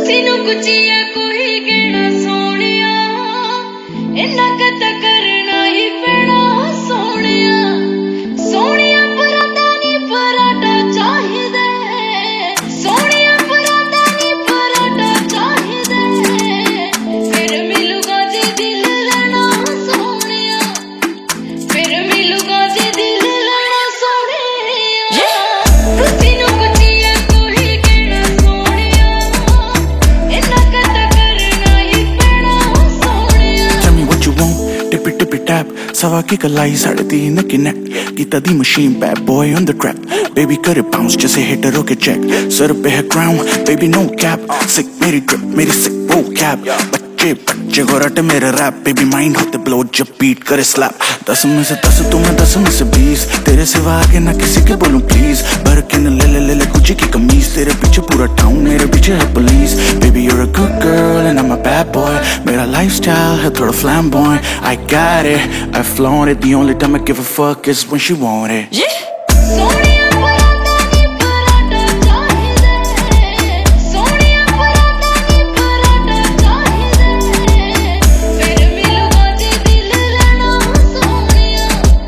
ਤੁਸੀਂ ਨੂੰ ਕੁਚੀਆ ਕੋਈ ਕਹਿਣਾ ਸੋਹਣਿਆ ਇੰਨਾ ਕਦ ਕਰਨਾ ਹੀ ਪੈਣਾ ਸੋਹਣਿਆ ਸੋਹਣਿਆ ਪਰਾਂਦਾ ਨੀ ਪਰਾਂਠਾ ਚਾਹੀਦਾ ਸੋਹਣਿਆ ਪਰਾਂਦਾ ਨੀ ਪਰਾਂਠਾ ਚਾਹੀਦਾ ਫਿਰ ਮਿਲੂਗਾ ਜੇ ਦਿਲ ਲੈਣਾ ਸੋਹਣਿਆ ਫਿਰ ਮਿਲੂਗਾ ਜੇ ਦਿਲ ਲੈਣਾ ਸੋਹਣਿਆ ਤੁਸੀਂ ਨੂੰ ਕੁਚੀਆ ਕੋਈ ਕਹਿਣਾ ਸੋਹਣਿਆ ਇੰਨਾ ਕਦ ਕਰਨਾ ਹੀ ਪੈਣਾ ਸੋਹਣਿਆ Tell me what you want, dip it tap ਸਵਾ ਕੀ ਕਲਾਈ ਸਾਢੇ ਤਿੰਨ ਕਿੰਨੇ ਕੀਤਾ ਦੀ machine bad boy on the trap baby ਕਰ it bounce just a hit ਰੋਕੇ check ਸਰ पे है ground baby no cap sick मेरी drip मेरी sick vocab बच्चे गोराट मेरे रैप baby mind होते blow जब beat करे slap 10 में से 10 तू मैं 10 में से 20 तेरे सिवा आगे ना किसी के बोलूं please भर के न ले गुच्ची की कमीज तेरे पीछे पूरा टाउन मेरे पीछे है police baby you're a good girl and I'm a bad boy मेरा lifestyle है थोड़ा flamboyant I got it I flaunt it the only time I give a fuck is when she want it ਸੋਹਣਿਆ ਪਰਾਂਦਾ ਨੀ ਪਰਾਂਠਾ ਚਾਹੀਦਾ ਸੋਹਣਿਆ ਪਰਾਂਦਾ ਨੀ ਪਰਾਂਠਾ ਚਾਹੀਦਾ ਫਿਰ ਮਿਲੂਗਾ ਜੇ ਦਿਲ ਲੈਣਾ ਸੋਹਣਿਆ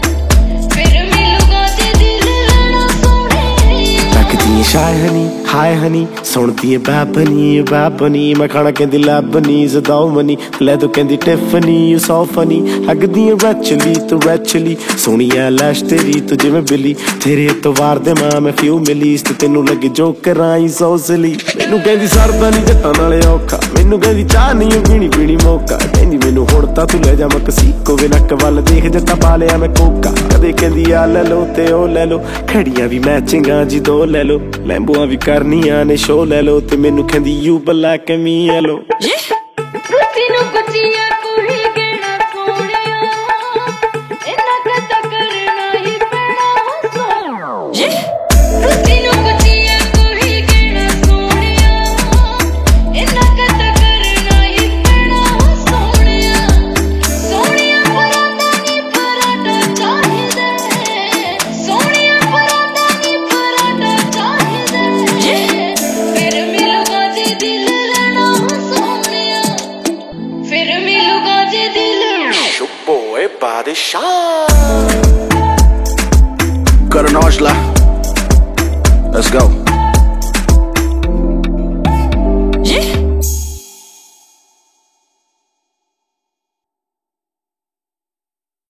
ਫਿਰ ਮਿਲੂਗਾ ਜੇ ਦਿਲ ਲੈਣਾ ਸੋਹਣਿਆ ਲੱਗਦੀ ਏ ਸ਼ਾਇ ਹਨੀ ਹਾਏ ਹਨੀ ਸੁਣਦੀ ਏ ਬਾਬਨੀ ਮੈਂ ਖਾਣਾ ਕਹਿੰਦੀ ਲੱਭਨੀ ਜ਼ਦਾਉ ਮਨੀ ਲੈ ਤੂੰ ਕਹਿੰਦੀ ਟਿਫਨੀ ਯੂ ਸੋ ਫਨੀ ਲੱਗਦੀ ਏ ਰੈਚਲੀ ਸੋਹਣੀ ਐ ਲੈਸ਼ ਤੇਰੀ ਤੂੰ ਜਿਵੇਂ ਬਿੱਲੀ ਤੇਰੇ ਤੋਂ ਵਾਰ ਦੇ ਮਾਂ ਮੈਂ ਫਿਊ ਮਿਲੀ ਤੇ ਤੈਨੂੰ ਲੱਗੇ ਜੋ ਕਰਾਈ ਸੋਸਲੀ ਮੈਨੂੰ ਕਹਿੰਦੀ ਸਰਦਾ ਨੀ ਜੱਟਾਂ ਨਾਲੇ ਔਖਾ ਮੈਨੂੰ ਕਹਿੰਦੀ ਚਾਹ ਨਹੀਂ ਪੀਣੀ ਮੌਕਾ ਕਹਿੰਦੀ ਮੈਨੂੰ ਹੁਣ ਤਾਂ ਤੂੰ ਲੈ ਜਾ ਮਕਸੀਕੋ ਵੇ ਨੱਕ ਵੱਲ ਦੇਖ ਜੱਟਾ ਪਾ ਲਿਆ ਮੈਂ ਕੋਕਾ ਕਦੇ ਕਹਿੰਦੀ ਆ ਲੈ ਲੋ ਤੇ ਉਹ ਲੈ ਲੋ ਖੜੀਆਂ ਵੀ ਮੈਚਿੰਗਾਂ ਜੀ ਦੋ ਲੈ ਲੋ ਲੈਂਬੂਆਂ ਵੀ ਕਰਨੀਆਂ ਨੇ ਸ਼ੋ ਲੈ ਲੋ ਤੇ ਮੈਨੂੰ ਕਹਿੰਦੀ ਯੂ ਬਲੈਕ ਮੀ ਯੈਲੋ ਤੁਸੀਂ ਨੂੰ ਕੁਚੀਆ ਕੋਈ ਕਹਿਣਾ ਸੋਹਣਿਆ ਇੰਨਾ ਕਦ ਕਰਨਾ ਹੀ ਪੈਣਾ ਸੋਹਣਿਆ ਤੁਸੀਂ ਨੂੰ ਕੁਚੀਆ ਕੋਈ ਕਹਿਣਾ ਸੋਹਣਿਆ ਇੰਨਾ ਕਦ ਕਰਨਾ ਹੀ ਪੈਣਾ ਸੋਹਣਿਆ ਸੋਹਣਿਆ ਪਰਾਂਦਾ ਨੀ ਪਰਾਂਠਾ ਚਾਹੀਦਾ ਸੋਹਣਿਆ ਪਰਾਂਦਾ ਨੀ ਪਰਾਂਠਾ ਚਾਹੀਦਾ ਫਿਰ ਮਿਲੂਗਾ ਜੇ ਦਿਲ ਲੈਣਾ ਸੋਹਣਿਆ ਫਿਰ ਮਿਲੂਗਾ ਜੇ ਦਿਲ your boy body shot Got an Osla let's go